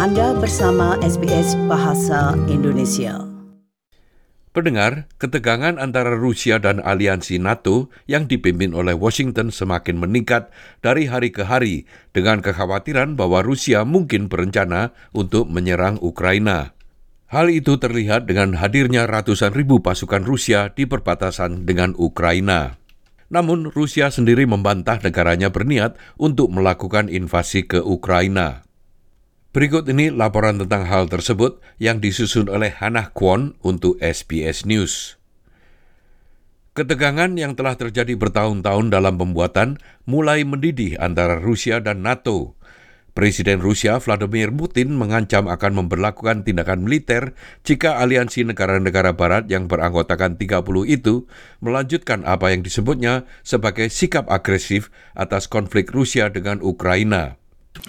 Anda bersama SBS Bahasa Indonesia. Pendengar, ketegangan antara Rusia dan aliansi NATO yang dipimpin oleh Washington semakin meningkat dari hari ke hari dengan kekhawatiran bahwa Rusia mungkin berencana untuk menyerang Ukraina. Hal itu terlihat dengan hadirnya ratusan ribu pasukan Rusia di perbatasan dengan Ukraina. Namun, Rusia sendiri membantah negaranya berniat untuk melakukan invasi ke Ukraina. Berikut ini laporan tentang hal tersebut yang disusun oleh Hannah Kwon untuk SBS News. Ketegangan yang telah terjadi bertahun-tahun dalam pembuatan mulai mendidih antara Rusia dan NATO. Presiden Rusia Vladimir Putin mengancam akan memberlakukan tindakan militer jika aliansi negara-negara barat yang beranggotakan 30 itu melanjutkan apa yang disebutnya sebagai sikap agresif atas konflik Rusia dengan Ukraina.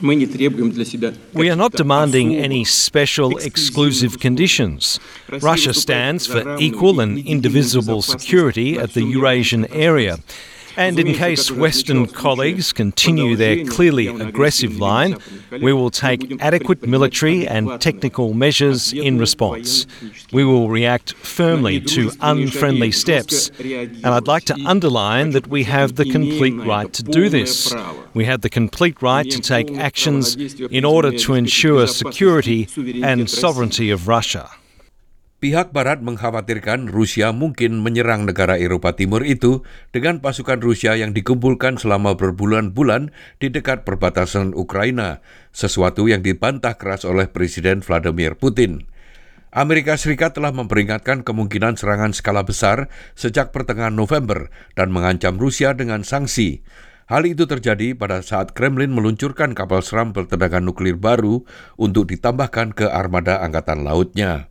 We are not demanding any special exclusive conditions. Russia stands for equal and indivisible security at the Eurasian area. And in case Western colleagues continue their clearly aggressive line, we will take adequate military and technical measures in response. We will react firmly to unfriendly steps, and I'd like to underline that we have the complete right to do this. We have the complete right to take actions in order to ensure security and sovereignty of Russia. Pihak Barat mengkhawatirkan Rusia mungkin menyerang negara Eropa Timur itu dengan pasukan Rusia yang dikumpulkan selama berbulan-bulan di dekat perbatasan Ukraina, sesuatu yang dibantah keras oleh Presiden Vladimir Putin. Amerika Serikat telah memperingatkan kemungkinan serangan skala besar sejak pertengahan November dan mengancam Rusia dengan sanksi. Hal itu terjadi pada saat Kremlin meluncurkan kapal selam bertenaga nuklir baru untuk ditambahkan ke armada angkatan lautnya.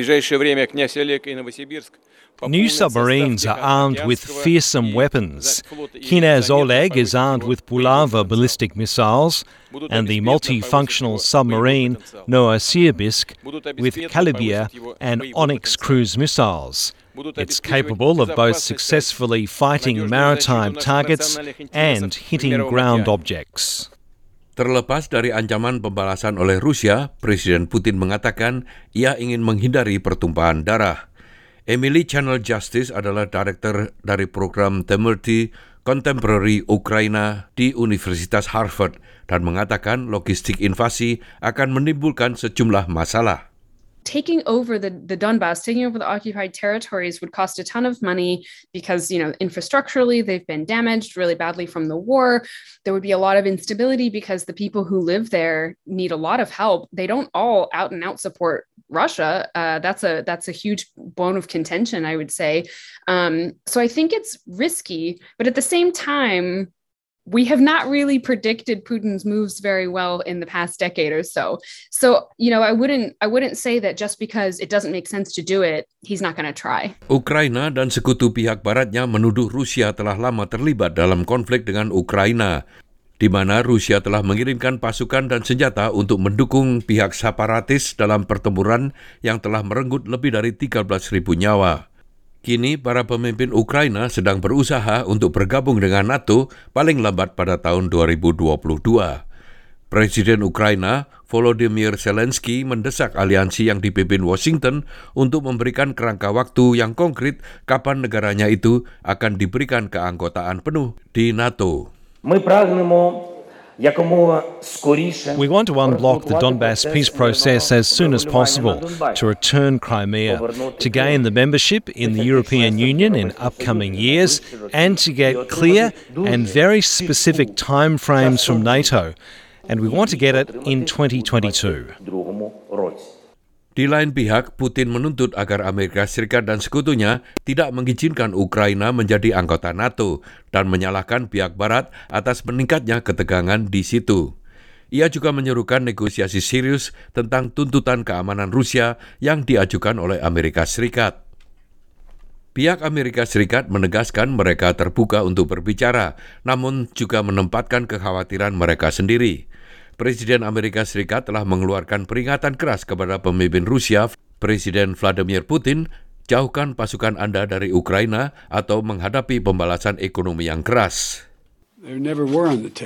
New submarines are armed with fearsome weapons. Kinez Oleg is armed with Bulava ballistic missiles, and the multifunctional submarine Novosibirsk with Kalibir and Onyx cruise missiles. It's capable of both successfully fighting maritime targets and hitting ground objects. Terlepas dari ancaman pembalasan oleh Rusia, Presiden Putin mengatakan ia ingin menghindari pertumpahan darah. Emily Channel Justice adalah direktur dari program Temerty Contemporary Ukraina di Universitas Harvard dan mengatakan logistik invasi akan menimbulkan sejumlah masalah. Taking over the Donbass, taking over the occupied territories would cost a ton of money because, infrastructurally they've been damaged really badly from the war. There would be a lot of instability because the people who live there need a lot of help. They don't all out and out support Russia. That's a huge bone of contention, I would say. So I think it's risky, but at the same time, we have not really predicted Putin's moves very well in the past decade or so. So, I wouldn't say that just because it doesn't make sense to do it, he's not going to try. Ukraina dan sekutu pihak baratnya menuduh Rusia telah lama terlibat dalam konflik dengan Ukraina, di mana Rusia telah mengirimkan pasukan dan senjata untuk mendukung pihak separatis dalam pertempuran yang telah merenggut lebih dari 13.000 nyawa. Kini, para pemimpin Ukraina sedang berusaha untuk bergabung dengan NATO paling lambat pada tahun 2022. Presiden Ukraina, Volodymyr Zelensky, mendesak aliansi yang dipimpin Washington untuk memberikan kerangka waktu yang konkret kapan negaranya itu akan diberikan keanggotaan penuh di NATO. We want to unblock the Donbass peace process as soon as possible, to return Crimea, to gain the membership in the European Union in upcoming years, and to get clear and very specific timeframes from NATO. And we want to get it in 2022. Di lain pihak, Putin menuntut agar Amerika Serikat dan sekutunya tidak mengizinkan Ukraina menjadi anggota NATO dan menyalahkan pihak Barat atas meningkatnya ketegangan di situ. Ia juga menyerukan negosiasi serius tentang tuntutan keamanan Rusia yang diajukan oleh Amerika Serikat. Pihak Amerika Serikat menegaskan mereka terbuka untuk berbicara, namun juga menempatkan kekhawatiran mereka sendiri. Presiden Amerika Serikat telah mengeluarkan peringatan keras kepada pemimpin Rusia, Presiden Vladimir Putin, jauhkan pasukan Anda dari Ukraina atau menghadapi pembalasan ekonomi yang keras. They never were on the table.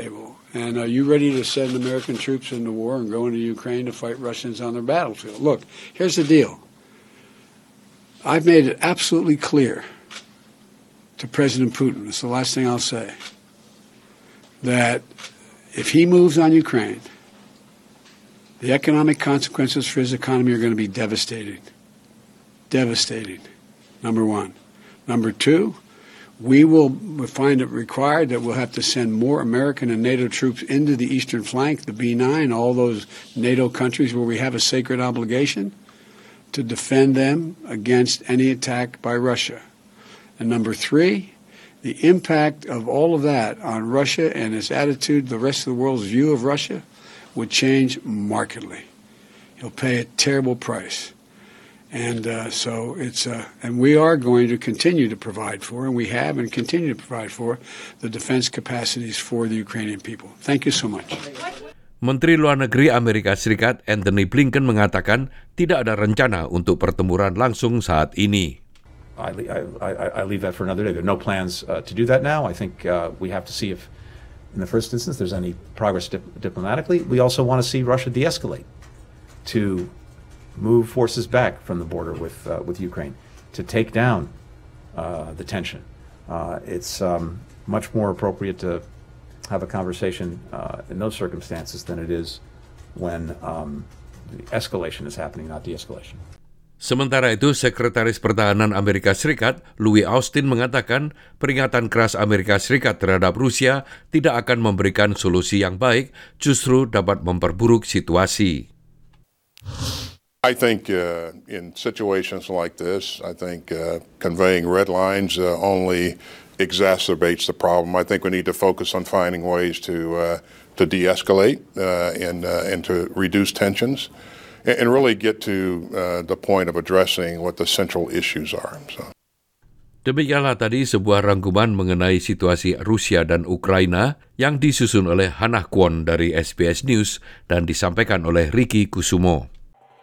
And are you ready to send American troops into war and go into Ukraine to fight Russians on their battlefield? Look, here's the deal. I've made it absolutely clear to President Putin, it's the last thing I'll say, that if he moves on Ukraine, the economic consequences for his economy are going to be devastating. Devastating, number one. Number two, we will find it required that we'll have to send more American and NATO troops into the eastern flank, the B9, all those NATO countries where we have a sacred obligation to defend them against any attack by Russia. And number three, the impact of all of that on Russia and its attitude, the rest of the world's view of Russia, would change markedly. He'll pay a terrible price. And so it's, and we are going to continue to provide for, and we have and continue to provide for, the defense capacities for the Ukrainian people. Thank you so much. Menteri Luar Negeri Amerika Serikat Anthony Blinken mengatakan tidak ada rencana untuk pertempuran langsung saat ini. I leave that for another day. There are no plans to do that now. I think we have to see if, in the first instance, there's any progress diplomatically. We also want to see Russia de-escalate to move forces back from the border with Ukraine, to take down the tension. It's much more appropriate to have a conversation in those circumstances than it is when the escalation is happening, not de-escalation. Sementara itu, Sekretaris Pertahanan Amerika Serikat, Louis Austin, mengatakan peringatan keras Amerika Serikat terhadap Rusia tidak akan memberikan solusi yang baik, justru dapat memperburuk situasi. I think in situations like this, I think conveying red lines only exacerbates the problem. I think we need to focus on finding ways to de-escalate and to reduce tensions and really get to the point of addressing what the central issues are. So. Demikianlah tadi sebuah rangkuman mengenai situasi Rusia dan Ukraina yang disusun oleh Hannah Kwon dari SBS News dan disampaikan oleh Ricky Kusumo.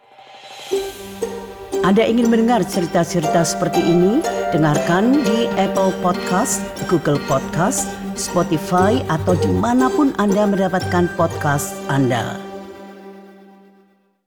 Anda ingin mendengar cerita-cerita seperti ini? Dengarkan di Apple Podcast, Google Podcast, Spotify, atau dimanapun Anda mendapatkan podcast Anda.